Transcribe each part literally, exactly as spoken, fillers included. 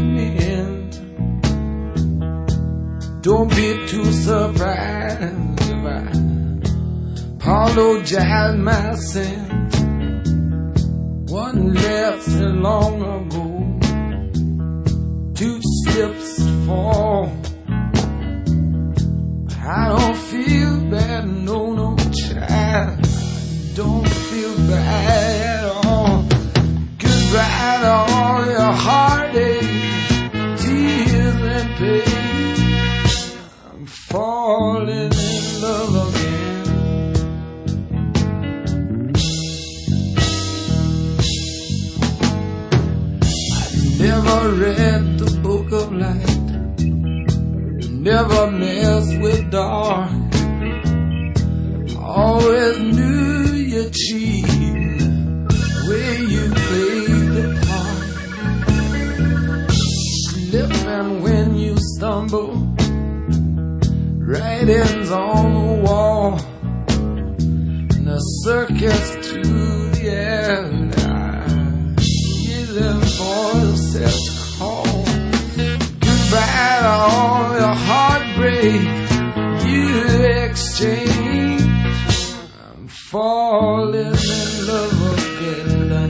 the end. Don't be too surprised if I apologize my sins. One left so long ago, two steps to fall. I don't feel bad, no, no, child. I don't feel bad at all. Goodbye to all your heartaches, tears and pain. I'm falling in love again. I never read the book of life, never mess with dark. Always knew you'd cheat, way you played the part. Slipping when you stumble, writings on the wall, and a circus to the end. Healing voices call. Goodbye to all your heartbreak you exchange. I'm falling in love again.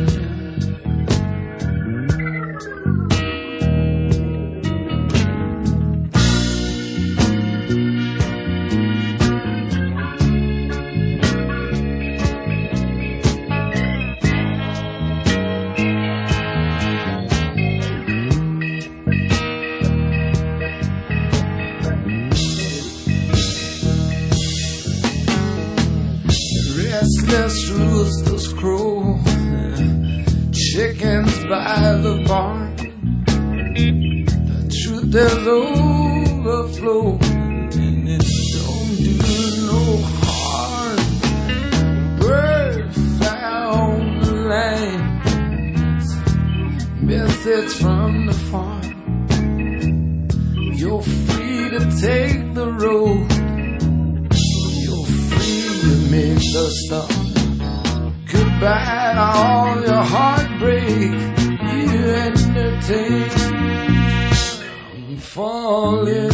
Restless roosters crow, chickens by the barn. The truth is overflow, and it don't do no harm. Bird found the lines, message from the farm. You're free to take the road, make the stop. Goodbye to all your heartbreak you entertain. I'm falling